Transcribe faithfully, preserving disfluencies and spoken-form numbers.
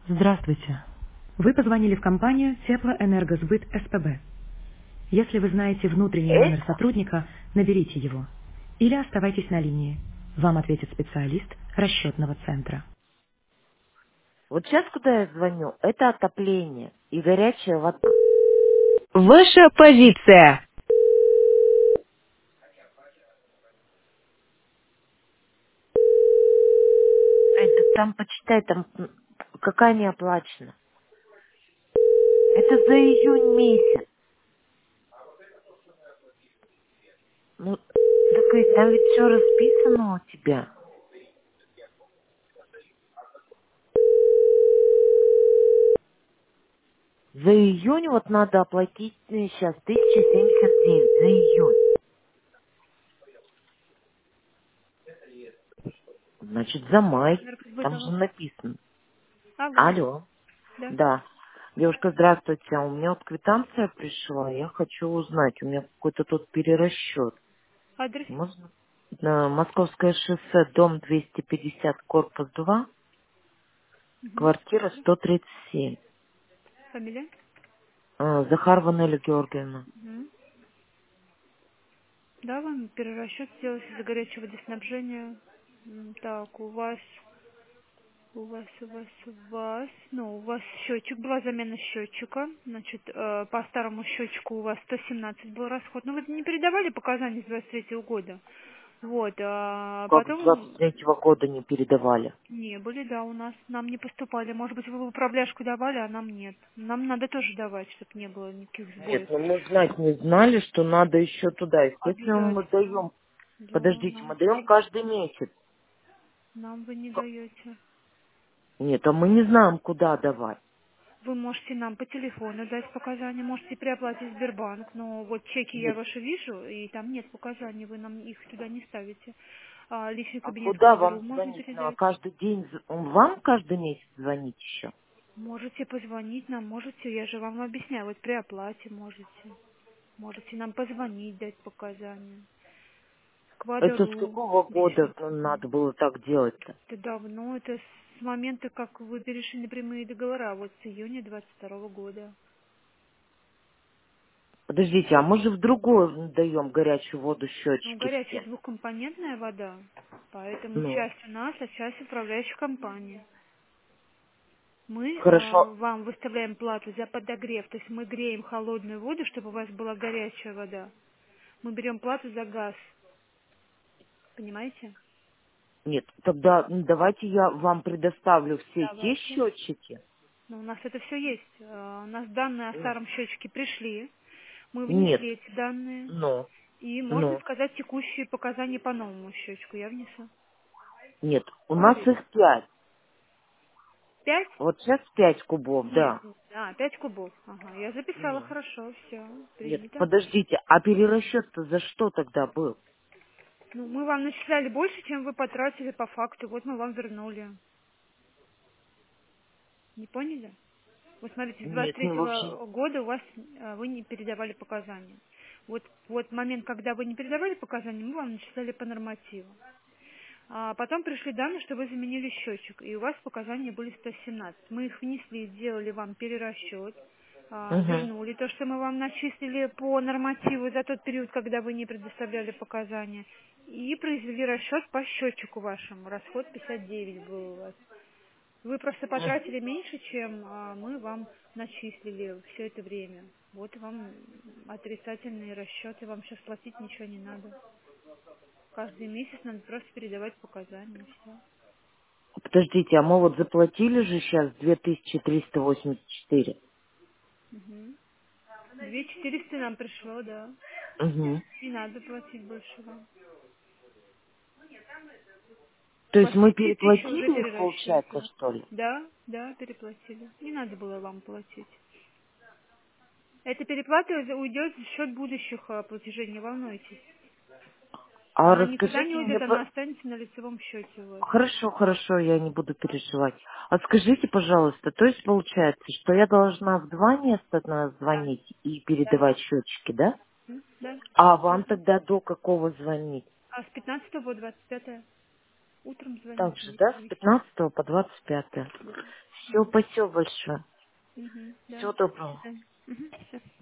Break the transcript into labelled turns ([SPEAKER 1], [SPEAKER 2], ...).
[SPEAKER 1] Здравствуйте. Вы позвонили в компанию Теплоэнергосбыт СПБ. Если вы знаете внутренний номер
[SPEAKER 2] Это?
[SPEAKER 1] сотрудника, наберите его. Или оставайтесь на линии. Вам ответит специалист расчетного центра.
[SPEAKER 2] Вот сейчас, куда я звоню, это отопление и горячая вода. Ваша позиция. Это там, почитай, там м, какая не оплачена. Это за июнь месяц. Ну, так ведь там ведь все расписано у тебя. За июнь вот надо оплатить э, сейчас тысяча семьдесят девять за июнь. Значит, за май.
[SPEAKER 1] Энергосбыт,
[SPEAKER 2] Там же
[SPEAKER 1] алло.
[SPEAKER 2] написано.
[SPEAKER 1] Алло.
[SPEAKER 2] Алло.
[SPEAKER 1] Да.
[SPEAKER 2] Да. Девушка, здравствуйте. А у меня вот квитанция пришла. Я хочу узнать. У меня какой-то тут перерасчет.
[SPEAKER 1] Адрес?
[SPEAKER 2] Можно? На Московское шоссе, дом двести пятьдесят, корпус два,
[SPEAKER 1] Угу.
[SPEAKER 2] квартира сто тридцать семь.
[SPEAKER 1] Фамилия?
[SPEAKER 2] А, Захарова Неля Георгиевна.
[SPEAKER 1] Угу. Да, вам перерасчет сделать из-за горячего водоснабжения. М, Так, у вас У вас, у вас, у вас, ну, у вас счетчик, была замена счетчика, значит, э, по старому счетчику у вас сто семнадцать был расход, но вы не передавали показания с двадцать третьего года, вот, а
[SPEAKER 2] Как с двадцать
[SPEAKER 1] потом
[SPEAKER 2] третьего года не передавали?
[SPEAKER 1] не были, да, у нас, нам не поступали, может быть, вы в управляшку давали, а нам нет, нам надо тоже давать, чтобы не было никаких
[SPEAKER 2] Нет,
[SPEAKER 1] сбоев,
[SPEAKER 2] ну мы знать не знали, что надо еще туда. Естественно, мы
[SPEAKER 1] обязательно,
[SPEAKER 2] даем.
[SPEAKER 1] да,
[SPEAKER 2] Подождите, мы
[SPEAKER 1] нам,
[SPEAKER 2] даем каждый месяц.
[SPEAKER 1] нам вы не
[SPEAKER 2] К-
[SPEAKER 1] даете.
[SPEAKER 2] Нет, а мы не знаем, куда давать.
[SPEAKER 1] Вы можете нам по телефону дать показания, можете при оплате в Сбербанк, но вот чеки я
[SPEAKER 2] Нет.
[SPEAKER 1] ваши вижу, и там нет показаний, вы нам их туда не ставите. А личный
[SPEAKER 2] А
[SPEAKER 1] кабинет к
[SPEAKER 2] куда
[SPEAKER 1] номеру
[SPEAKER 2] вам
[SPEAKER 1] можно
[SPEAKER 2] звонить? На
[SPEAKER 1] передать?
[SPEAKER 2] каждый день? з- Вам каждый месяц звонить еще?
[SPEAKER 1] Можете позвонить нам, можете, я же вам объясняю, вот при оплате можете. Можете нам позвонить, дать показания.
[SPEAKER 2] Это с
[SPEAKER 1] Квадру,
[SPEAKER 2] какого
[SPEAKER 1] личный
[SPEAKER 2] года
[SPEAKER 1] кабинет.
[SPEAKER 2] надо было так делать-то?
[SPEAKER 1] Это давно, это с момента, как вы перешли на прямые договора, вот с июня двадцать второго года.
[SPEAKER 2] Подождите, а мы же в другую даем горячую воду
[SPEAKER 1] Ну,
[SPEAKER 2] счетчики
[SPEAKER 1] горячая
[SPEAKER 2] все.
[SPEAKER 1] двухкомпонентная вода, поэтому
[SPEAKER 2] Ну,
[SPEAKER 1] часть у нас, а часть управляющей компании. Мы
[SPEAKER 2] хорошо.
[SPEAKER 1] э, вам выставляем плату за подогрев, то есть мы греем холодную воду, чтобы у вас была горячая вода. Мы берем плату за газ, понимаете?
[SPEAKER 2] Нет, тогда м, давайте я вам предоставлю все те
[SPEAKER 1] Давайте.
[SPEAKER 2] счетчики.
[SPEAKER 1] Но у нас это все есть. Э, у нас данные о
[SPEAKER 2] Ну,
[SPEAKER 1] старом счетчике пришли, мы
[SPEAKER 2] нет,
[SPEAKER 1] внесли эти данные,
[SPEAKER 2] ну,
[SPEAKER 1] и можно
[SPEAKER 2] ну,
[SPEAKER 1] сказать текущие показания по новому счетчику. Я внесу.
[SPEAKER 2] нет, у нас
[SPEAKER 1] Говорите.
[SPEAKER 2] их пять.
[SPEAKER 1] Пять?
[SPEAKER 2] Вот сейчас пять кубов,
[SPEAKER 1] Нет.
[SPEAKER 2] да.
[SPEAKER 1] А, пять кубов. Ага, я записала,
[SPEAKER 2] Ну,
[SPEAKER 1] хорошо, все,
[SPEAKER 2] нет,
[SPEAKER 1] принято.
[SPEAKER 2] подождите, а перерасчет-то за что тогда был?
[SPEAKER 1] Ну, мы вам начисляли больше, чем вы потратили по факту. Вот мы вам вернули. Не поняли? Вот смотрите, с двадцать
[SPEAKER 2] Нет, ну вообще.
[SPEAKER 1] третьего года у вас э, вы не передавали показания. Вот, вот момент, когда вы не передавали показания, мы вам начисляли по нормативу. А потом пришли данные, что вы заменили счетчик, и у вас показания были сто семнадцать. Мы их внесли, сделали вам перерасчет, а,
[SPEAKER 2] Угу.
[SPEAKER 1] вернули то, что мы вам начислили по нормативу за тот период, когда вы не предоставляли показания, и произвели расчет по счетчику вашему. Расход пятьдесят девять был у вас. Вы просто потратили меньше, чем а, мы вам начислили все это время. Вот вам отрицательные расчеты, вам сейчас платить ничего не надо. Каждый месяц надо просто передавать показания, и все.
[SPEAKER 2] Подождите, а мы вот заплатили же сейчас две тысячи триста восемьдесят четыре.
[SPEAKER 1] Угу. Две четыреста нам пришло, да.
[SPEAKER 2] Угу.
[SPEAKER 1] Не надо платить больше вам.
[SPEAKER 2] То
[SPEAKER 1] У
[SPEAKER 2] есть
[SPEAKER 1] вас
[SPEAKER 2] мы
[SPEAKER 1] тысяча, тысяча уже
[SPEAKER 2] переплатили их,
[SPEAKER 1] перерасчет,
[SPEAKER 2] получается,
[SPEAKER 1] да.
[SPEAKER 2] что ли?
[SPEAKER 1] Да, да, переплатили. Не надо было вам платить. Эта переплата уйдет за счет будущих а, платежей, не волнуйтесь.
[SPEAKER 2] А
[SPEAKER 1] Она никуда не
[SPEAKER 2] расскажите мне,
[SPEAKER 1] уйдет, она
[SPEAKER 2] по-
[SPEAKER 1] останется на лицевом счете у вас.
[SPEAKER 2] хорошо, хорошо, я не буду переживать. А скажите, пожалуйста, то есть получается, что я должна в два места на-
[SPEAKER 1] Да,
[SPEAKER 2] звонить и
[SPEAKER 1] да,
[SPEAKER 2] передавать счетчики, да?
[SPEAKER 1] м, да.
[SPEAKER 2] А вам
[SPEAKER 1] Верно.
[SPEAKER 2] тогда до какого звонить?
[SPEAKER 1] А с пятнадцатого по двадцать пятое. Утром звоните,
[SPEAKER 2] Также, да,
[SPEAKER 1] если
[SPEAKER 2] с
[SPEAKER 1] вы
[SPEAKER 2] пятнадцатого по двадцать пятое.
[SPEAKER 1] Да.
[SPEAKER 2] Все,
[SPEAKER 1] Мгм.
[SPEAKER 2] спасибо большое.
[SPEAKER 1] Мгм. Да.
[SPEAKER 2] Всего
[SPEAKER 1] До
[SPEAKER 2] доброго.
[SPEAKER 1] свидания. Мгм. Всё.